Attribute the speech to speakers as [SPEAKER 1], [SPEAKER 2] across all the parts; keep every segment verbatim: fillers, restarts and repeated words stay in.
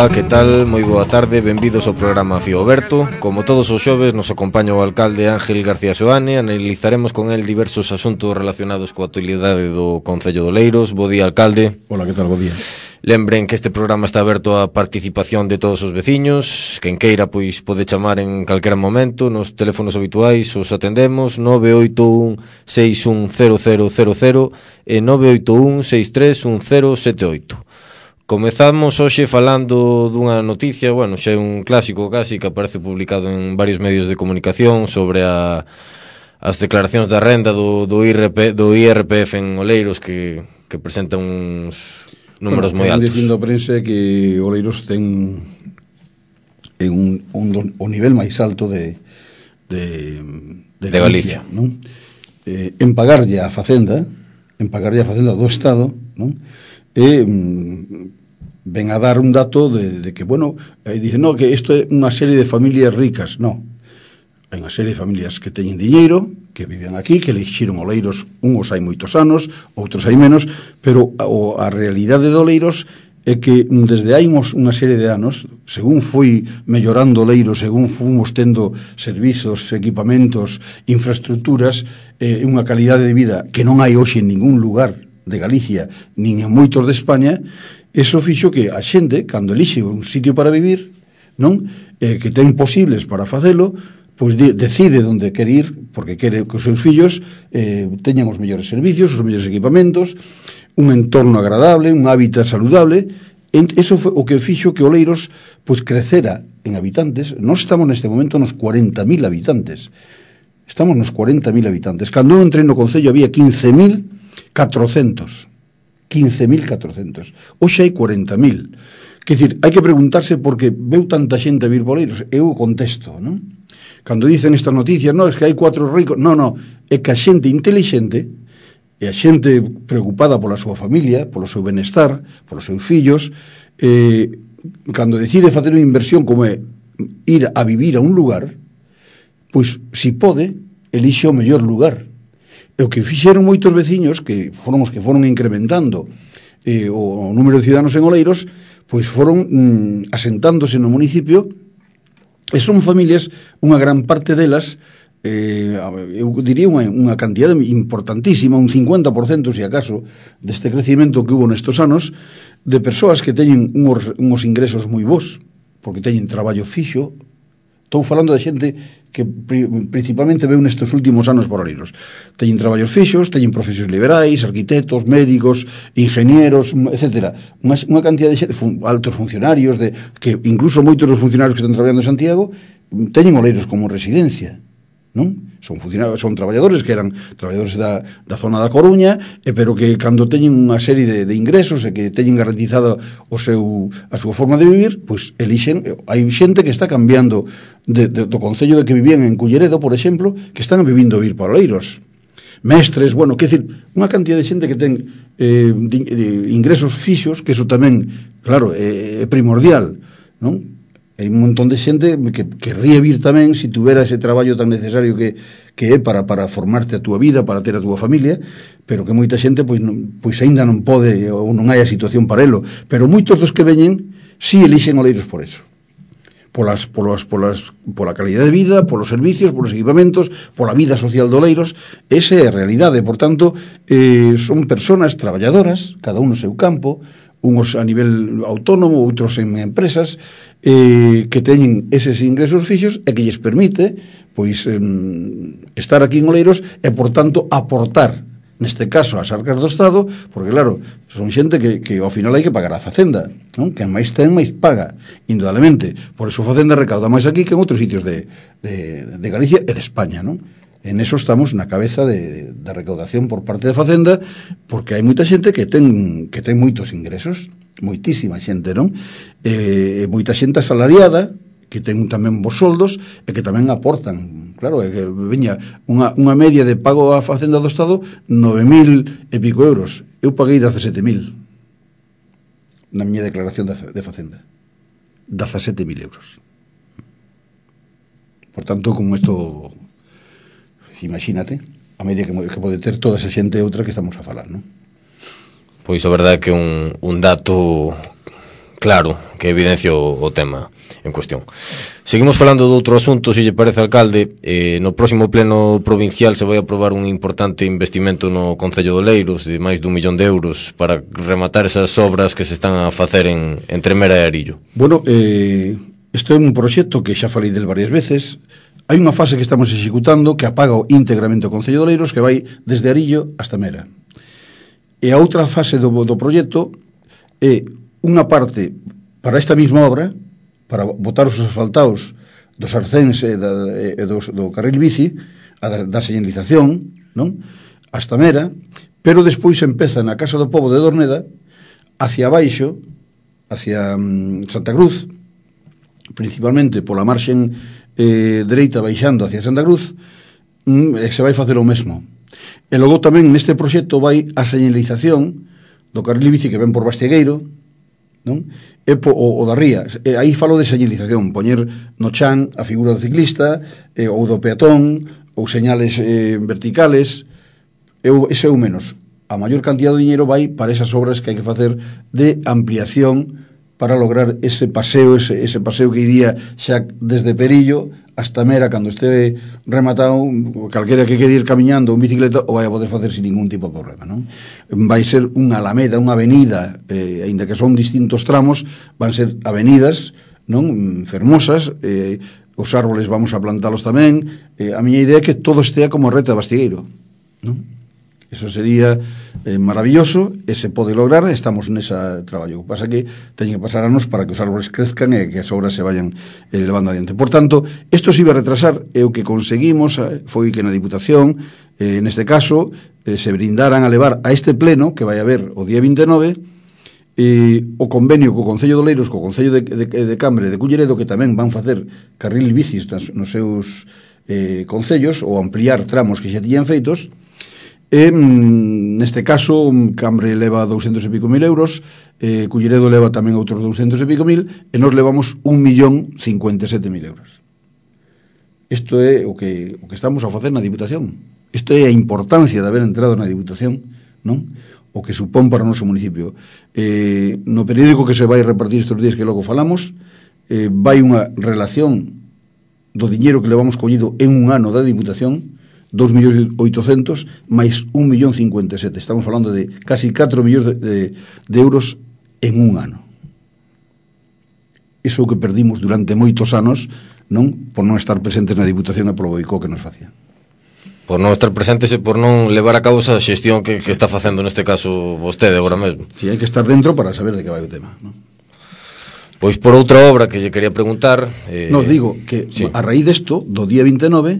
[SPEAKER 1] Ola, que tal? Moi boa tarde, benvidos ao programa Fío Aberto. Como todos os xoves, nos acompaña o alcalde Ángel García Soane. Analizaremos con el diversos asuntos relacionados coa actualidade do Concello de Oleiros. Bo día, alcalde.
[SPEAKER 2] Hola, que tal? Bo día.
[SPEAKER 1] Lembren que este programa está aberto á participación de todos os veciños. Quen queira, pois, pode chamar en calquera momento. Nos teléfonos habituais os atendemos nove oito un seis un cero cero cero cero e nove oito un seis tres un cero sete oito. Comezamos hoxe falando dunha noticia, bueno, xa é un clásico casi que aparece publicado en varios medios de comunicación sobre a, as declaracións da renda do, do, I R P, do I R P F en Oleiros que, que presentan uns números bueno, moi altos.
[SPEAKER 2] Dicindo a prensa que Oleiros ten en un, un, un nivel máis alto de, de, de,
[SPEAKER 1] de Galicia,
[SPEAKER 2] Galicia, non? Eh, en pagarlle a Facenda, en pagarlle a Facenda do Estado, non? E mm, ven a dar un dato de, de que, bueno, eh, dice, no, que isto é unha serie de familias ricas. No, hai unha serie de familias que teñen diñeiro, que viven aquí, que elixiron Oleiros, uns hai moitos anos, outros hai menos, pero a, o, a realidade de Oleiros é que desde hai uns, unha serie de anos, según foi mellorando Oleiros, según fomos tendo servizos, equipamentos, infraestructuras, eh, unha calidade de vida que non hai hoxe en ningún lugar de Galicia, nin en moitos de España, eso fixo que a xente, cando elixe un sitio para vivir, non, eh, que ten posibles para facelo, pois de, decide onde quere ir, porque quere que os seus fillos eh, teñan os mellores servicios, os mellores equipamentos, un entorno agradable, un hábitat saludable. Eso foi o que fixo que Oleiros pois crecera en habitantes. Nós estamos neste momento nos cuarenta mil habitantes. Estamos nos cuarenta mil habitantes. Cando eu entrei no Concello había quince mil catrocentos. quince mil catrocentos. Hoxe hai cuarenta mil. Quer dicir, hai que preguntarse por que veu tanta xente a vir Oleiros. Eu contesto, non? Cando dicen estas noticias, non, é que hai cuatro ricos. Non, non, é que a xente intelixente e a xente preocupada pola súa familia, polo seu benestar, polos seus fillos, eh, cando decide facer unha inversión como é ir a vivir a un lugar, pois, si pode, elixe o mellor lugar. E o que fixeron moitos veciños, que foron os que foron incrementando eh, o, o número de ciudadanos en Oleiros, pois foron mm, asentándose no municipio, e son familias, unha gran parte delas, eh, eu diría unha, unha cantidade importantísima, un cincuenta por cento, se acaso, deste crecimento que hubo nestes anos, de persoas que teñen unhos, unhos ingresos moi bons, porque teñen traballo fixo. Estou falando de xente que principalmente veu nestes últimos anos por Oleiros. Teñen traballos fixos, teñen profesións liberais, arquitectos, médicos, ingenieros, etcétera. Unha, unha cantidad de xente, fun, altos funcionarios, de, que incluso moitos dos funcionarios que están traballando en Santiago teñen Oleiros como residencia, non? Son funcionarios, son traballadores que eran traballadores da, da zona da Coruña, e pero que cando teñen unha serie de, de ingresos e que teñen garantizado o seu, a súa forma de vivir, pois elixen. Hai xente que está cambiando de, de, do concello de que vivían en Culleredo, por exemplo, que están vivindo a vir para Oleiros. Mestres, bueno, quer dicir, unha cantidad de xente que ten eh, de, de ingresos fixos, que eso tamén, claro, é, é primordial, non? Hai un montón de xente que querría vir tamén se tuvera ese traballo tan necesario que, que é para, para formarte a túa vida, para ter a túa familia, pero que moita xente pois, non, pois aínda non pode ou non hai a situación para elo. Pero moitos dos que veñen si sí elixen Oleiros por eso, polas, polas, polas, pola calidad de vida, polos servicios, polos equipamentos, pola vida social de Oleiros. Esa é a realidade. Por tanto, eh, son persoas traballadoras, cada un no seu campo, uns a nivel autónomo, outros en empresas, eh, que teñen eses ingresos fixos e que lles permite pois eh, estar aquí en Oleiros e, por tanto, aportar, neste caso, ás arcas do Estado, porque, claro, son xente que, que ao final hai que pagar a Facenda, non? Que máis ten, máis paga, indudablemente. Por eso a Facenda recauda máis aquí que en outros sitios de, de, de Galicia e de España, non? En eso estamos na cabeza de, de recaudación por parte de Facenda, porque hai moita xente que ten que ten moitos ingresos, moitísima xente, non? E moita xente asalariada, que ten tamén bons soldos e que tamén aportan. Claro, é que veña unha, unha media de pago a Facenda do Estado nove mil e pico euros. Eu paguei dezasete mil na miña declaración de Facenda. dezasete mil euros. Por tanto, como isto, imagínate a media que, que pode ter toda esa xente outra que estamos a falar, non?
[SPEAKER 1] Pois a verdade é que un, un dato claro que evidencia o, o tema en cuestión. Seguimos falando de outro asunto, se lle parece, alcalde. Eh, no próximo pleno provincial se vai aprobar un importante investimento no Concello de Oleiros de máis dun millón de euros para rematar esas obras que se están a facer en, en Tremera e Arillo.
[SPEAKER 2] Bueno, eh, isto é un proxecto que xa falei del varias veces. Hai unha fase que estamos executando que apaga íntegramente o Concello de Oleiros, que vai desde Arillo hasta Mera. E a outra fase do, do proxecto é unha parte para esta mesma obra, para botar os asfaltados dos arcéns e, da, e dos, do carril bici, a da, da señalización, non? Hasta Mera, pero despois empeza na Casa do Pobo de Dorneda, hacia baixo, hacia um, Santa Cruz, principalmente pola marxen eh, dereita baixando hacia Santa Cruz, um, e se vai facer o mesmo. E logo tamén neste proxecto vai a señalización do carril bici que ven por Bastiegueiro, non? E po, o, o da ría, e aí falo de señalización, poñer no chan a figura do ciclista, e, ou do peatón, ou señales eh, verticales. Eu, ese é o menos. A maior cantidad de dinheiro vai para esas obras que hai que facer de ampliación para lograr ese paseo, ese, ese paseo que iría xa desde Perillo hasta Mera, cando este rematado, calquera que quede ir camiñando ou en bicicleta o vai a poder facer sin ningún tipo de problema, non? Vai ser unha alameda, unha avenida, eh, ainda que son distintos tramos, van ser avenidas, non, fermosas, eh, os árboles vamos a plantalos tamén. Eh, a miña idea é que todo estea como a reta de Bastiegueiro, non? Eso sería eh, maravilloso, e se pode lograr, estamos nesa traballo. O que pasa que teñen que pasar anos para que os árboles crezcan e que as obras se vayan eh, levando adiante. Por tanto, isto se iba a retrasar, e o que conseguimos eh, foi que na Diputación, eh, neste caso, eh, se brindaran a levar a este pleno, que vai haber o día vinte e nove, eh, o convenio co Concello de Oleiros, co Concello de, de, de Cambre de Culleredo, que tamén van facer carril bicis nos seus eh, concellos, ou ampliar tramos que xa tiñan feitos. E, neste caso, Cambre leva douscentos e pico mil euros, eh, Culleredo leva tamén outros douscentos e pico mil, e nos levamos un millón cincuenta e sete mil euros. Isto é o que, o que estamos a facer na Diputación. Isto é a importancia de haber entrado na Diputación, non? O que supón para o noso municipio. Eh, no periódico que se vai repartir estes días que logo falamos, eh, vai unha relación do diñeiro que levamos collido en un ano da Diputación, dos millóns oitocentos máis un millón cincuenta e sete. Estamos falando de casi catro millóns de, de, de euros en un ano. Iso é o que perdimos durante moitos anos, non? Por non estar presentes na Diputación e polo boicot que nos facía.
[SPEAKER 1] Por non estar presentes e por non levar a cabo esa xestión que, que está facendo neste caso vostede agora mesmo.
[SPEAKER 2] Si, hai que estar dentro para saber de que vai o tema, non?
[SPEAKER 1] Pois por outra obra que lle quería preguntar... Eh...
[SPEAKER 2] No, digo que
[SPEAKER 1] sí.
[SPEAKER 2] A raíz desto, do día vinte e nove...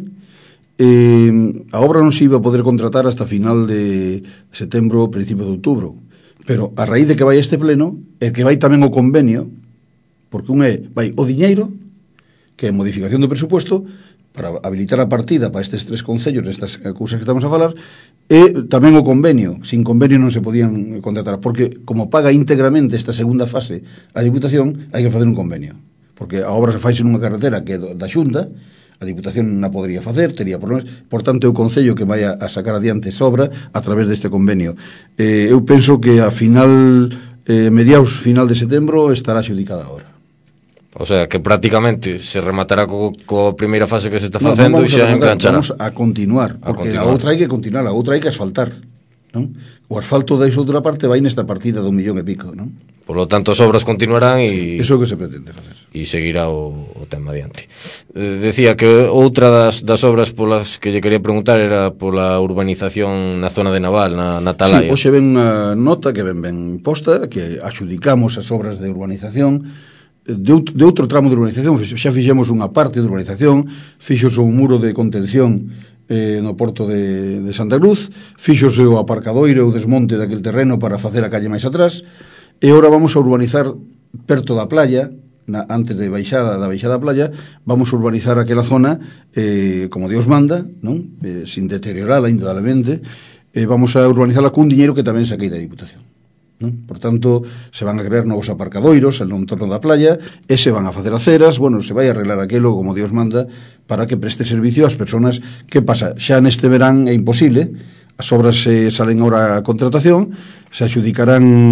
[SPEAKER 2] Eh, a obra non se iba a poder contratar hasta final de setembro, principio de outubro, pero a raíz de que vai este pleno é que vai tamén o convenio, porque un é, vai o diñeiro, que é modificación do presupuesto para habilitar a partida para estes tres concellos, estas cousas que estamos a falar, e tamén o convenio. Sin convenio non se podían contratar, porque como paga íntegramente esta segunda fase a Diputación, hai que facer un convenio, porque a obra se faixe nunha carretera que é da Xunta. A Diputación non a podría facer, tería problemas, por tanto é o Concello que vai a, a sacar adiante esa obra a través deste convenio. Eh, eu penso que a final, eh, mediados final de setembro estará xudicada a obra.
[SPEAKER 1] O sea, que prácticamente se rematará co, co primeira fase que se está facendo e xa enganchará.
[SPEAKER 2] Vamos a continuar,
[SPEAKER 1] a
[SPEAKER 2] porque
[SPEAKER 1] continuar.
[SPEAKER 2] A outra hai que continuar, a outra hai que asfaltar, non? O asfalto da outra parte vai nesta partida do millón e pico, non?
[SPEAKER 1] Por lo tanto, as obras continuarán e...
[SPEAKER 2] Sí, iso é o que se pretende facer.
[SPEAKER 1] E seguirá o, o tema adiante. Eh, decía que outra das, das obras polas que lle quería preguntar era pola urbanización na zona de Naval, na, na Talaia.
[SPEAKER 2] Sí, hoxe ven unha nota que ven ben posta, que axudicamos as obras de urbanización de, out, de outro tramo de urbanización. Xa fixemos unha parte de urbanización, fixose un muro de contención eh, no porto de, de Santa Cruz, fixose o aparcadoiro e o desmonte daquele terreno para facer a calle máis atrás. E agora vamos a urbanizar perto da playa, na, antes de baixada da baixada da playa, vamos a urbanizar aquela zona eh, como Dios manda, non? Eh, sin deteriorala indudablemente. Eh, vamos a urbanizarla cun diñeiro que tamén saquei da Diputación, non? Por tanto, se van a crear novos aparcadoiros no entorno da playa, e se van a facer aceras, bueno, se vai a arreglar aquelo como Dios manda para que preste servicio ás persoas. Que pasa? Xa neste verán é imposible. As obras se salen ahora a contratación, se adjudicarán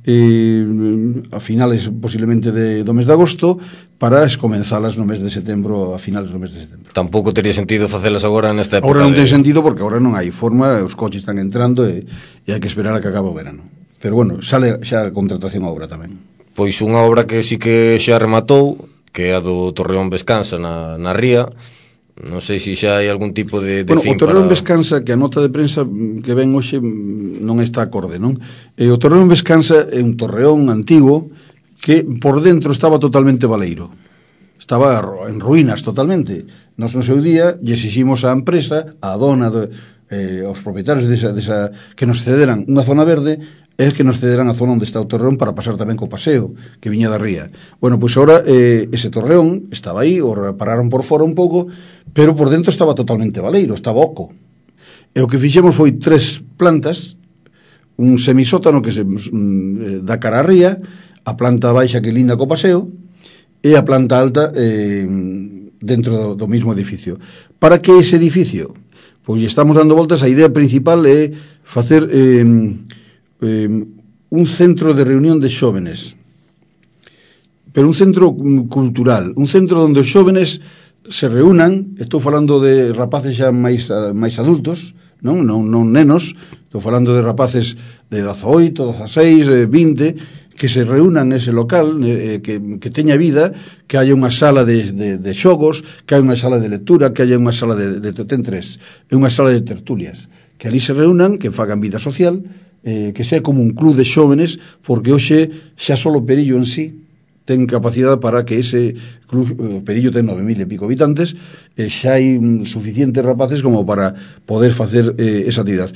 [SPEAKER 2] eh, a finales posiblemente de, do mes de agosto, para comenzalas no mes de setembro, a finales do mes de setembro.
[SPEAKER 1] Tampouco teria sentido facelas agora nesta época.
[SPEAKER 2] Agora non
[SPEAKER 1] de...
[SPEAKER 2] ten sentido porque agora non hai forma, os coches están entrando e, e hai que esperar a que acabe o verano. Pero bueno, sale xa a contratación a obra tamén.
[SPEAKER 1] Pois unha obra que sí que xa rematou, que é a do Torreón Vescansa na, na Ría. Non sei se xa hai algún tipo de, de
[SPEAKER 2] bueno,
[SPEAKER 1] fin
[SPEAKER 2] o Torreón
[SPEAKER 1] para...
[SPEAKER 2] Vescansa, que a nota de prensa que ven hoxe non está acorde, non? E o Torreón Vescansa é un torreón antigo que por dentro estaba totalmente baleiro. Estaba en ruínas totalmente. Nos no seu día lle exiximos á empresa, á dona, do, eh, aos propietarios desa, desa, que nos cederan unha zona verde, é que nos cederan a zona onde está o torreón para pasar tamén co paseo que viña da ría. Bueno, pois agora eh, ese torreón estaba aí, o repararon por fora un pouco, pero por dentro estaba totalmente baleiro, estaba oco. E o que fixemos foi tres plantas, un semisótano que se mm, dá cara a ría, a planta baixa que linda co paseo e a planta alta eh, dentro do, do mismo edificio. Para que ese edificio? Pois estamos dando voltas, a idea principal é facer eh, eh, un centro de reunión de xóvenes, pero un centro cultural, un centro onde os xóvenes se reúnan. Estou falando de rapaces xa máis, máis adultos, non, non, non nenos, estou falando de rapaces de dezaoito, dezaseis, vinte, que se reúnan nese local, eh, que, que teña vida, que haya unha sala de, de, de xogos, que haya unha sala de lectura, que haya unha sala de, de, de ten tres, e unha sala de tertulias, que ali se reúnan, que fagan vida social, eh, que sea como un club de xóvenes, porque hoxe xa só o Perillo en sí ten capacidade para que ese club, o Perillo ten nove mil e pico habitantes, e xa hai suficientes rapaces como para poder facer eh, esa actividade.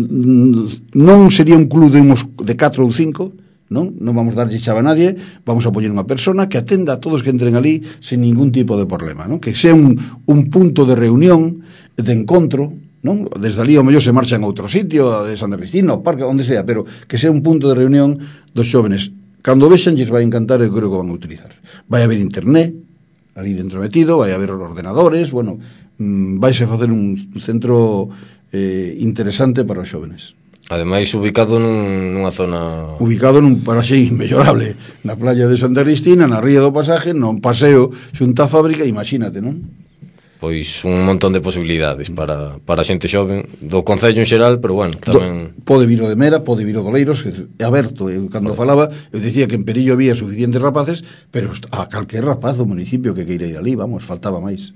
[SPEAKER 2] Non sería un club de uns de catro ou cinco, non? Non vamos darlle chave a nadie, vamos a poñer unha persona que atenda a todos que entren ali sin ningún tipo de problema, non? Que sea un, un punto de reunión, de encontro, non? Desde ali ao mellor se marchan a outro sitio, de San Cristina, ao parque, onde sea, pero que sea un punto de reunión dos xóvenes. Cando vexan, lles vai encantar, eu creo que van a utilizar. Vai haber internet ali dentro metido, vai haber ordenadores, bueno, mmm, vaise a facer un centro eh, interesante para os xóvenes.
[SPEAKER 1] Ademais, ubicado nun, nunha zona...
[SPEAKER 2] Ubicado nun paraxe inmellorable, na playa de Santa Cristina, na ría do Pasaje, non paseo xunta a fábrica, imagínate, non?
[SPEAKER 1] Pois un montón de posibilidades para, para a xente xoven do concello en xeral, pero bueno, tamén...
[SPEAKER 2] Do, pode vir o de Mera, pode vir o de Oleiros, que é aberto. Eu, cando oh. falaba, eu dicía que en Perillo había suficientes rapaces, pero a calquer rapaz do municipio que queira ir ali, vamos, faltaba máis.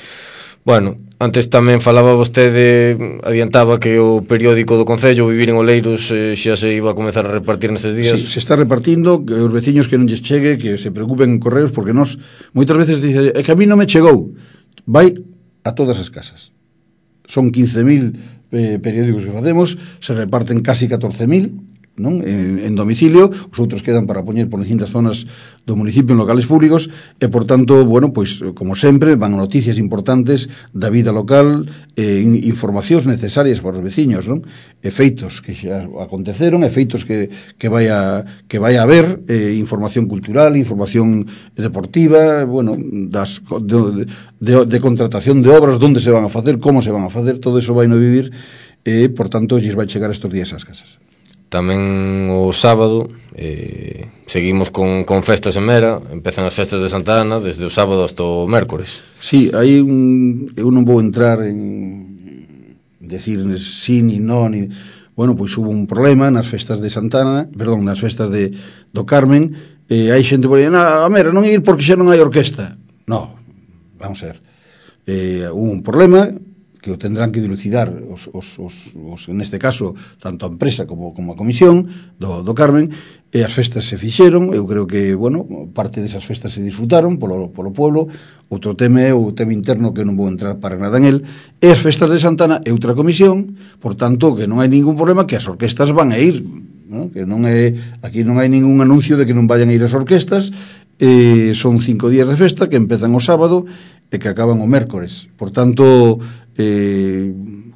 [SPEAKER 1] Bueno, antes tamén falaba vostede, adiantaba que o periódico do concello, Vivir en Oleiros, eh, xa se iba a comezar a repartir nestes días.
[SPEAKER 2] Sí, se está repartindo, que os veciños que non lles chegue, que se preocupen en correos, porque nos moitas veces dice, é que a mí non me chegou. Vai a todas as casas. Son quince mil eh, periódicos que facemos, se reparten casi catorce mil, non? En, en domicilio, os outros quedan para poñer por distintas zonas do municipio en locales públicos, e por tanto, bueno, pois como sempre van noticias importantes da vida local, eh, informacións necesarias para os veciños, non? Efeitos que xa aconteceron, efeitos que, que vai a que vai a haber, eh, información cultural, información deportiva, bueno, das de, de, de contratación de obras, onde se van a facer, como se van a facer, todo eso vai no vivir, e eh, por tanto, lles vai chegar estes días ás casas.
[SPEAKER 1] Tamén o sábado eh, seguimos con, con festas en Mera. Empezan as festas de Santa Ana desde o sábado hasta o mércores.
[SPEAKER 2] Sí, aí un, eu non vou entrar en decir sí ni non ni... Bueno, pois hubo un problema nas festas de Santa Ana, perdón, nas festas de, do Carmen, e hai xente por aí, a Mera non ir porque xa non hai orquesta. No, vamos a ver, eh, hubo un problema que o tendrán que dilucidar os, os, os, os, neste caso, tanto a empresa como, como a comisión do, do Carmen, e as festas se fixeron. Eu creo que, bueno, parte desas festas se disfrutaron polo, polo pueblo. Outro tema é o tema interno, que non vou entrar para nada en el, e as festas de Santana é outra comisión, por tanto, que non hai ningún problema, que as orquestas van a ir, ¿no? Que non é, aquí non hai ningún anuncio de que non vayan a ir as orquestas. Eh, son cinco días de festa que empezan o sábado e que acaban o mércores. Por tanto, eh,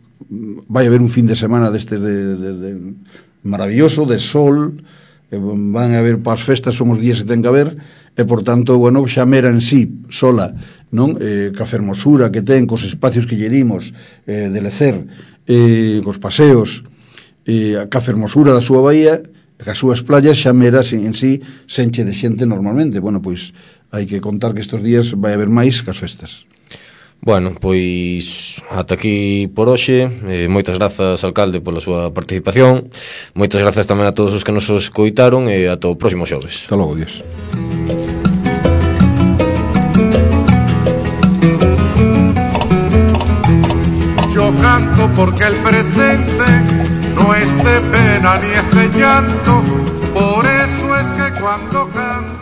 [SPEAKER 2] vai haber un fin de semana deste de, de, de maravilloso, de sol, eh, van a haber para as festas, son os días que ten que haber, e por tanto, bueno, xa Mera en sí sola, non? Eh, ca fermosura que ten, cos espacios que lle dimos, eh, de lecer, eh, cos paseos, eh, ca fermosura da súa bahía, as súas playas xa meras en, en sí se enche de xente normalmente. Bueno, pois hai que contar que estes días vai haber máis que as festas.
[SPEAKER 1] Bueno, pois ata aquí por hoxe. eh, Moitas grazas, alcalde, pola súa participación. Moitas grazas tamén a todos os que nos escoitaron. E ata o próximo xoves.
[SPEAKER 2] Hasta logo, Dios.
[SPEAKER 3] Yo canto porque el presente no es de pena ni es de llanto. Por eso es que cuando canto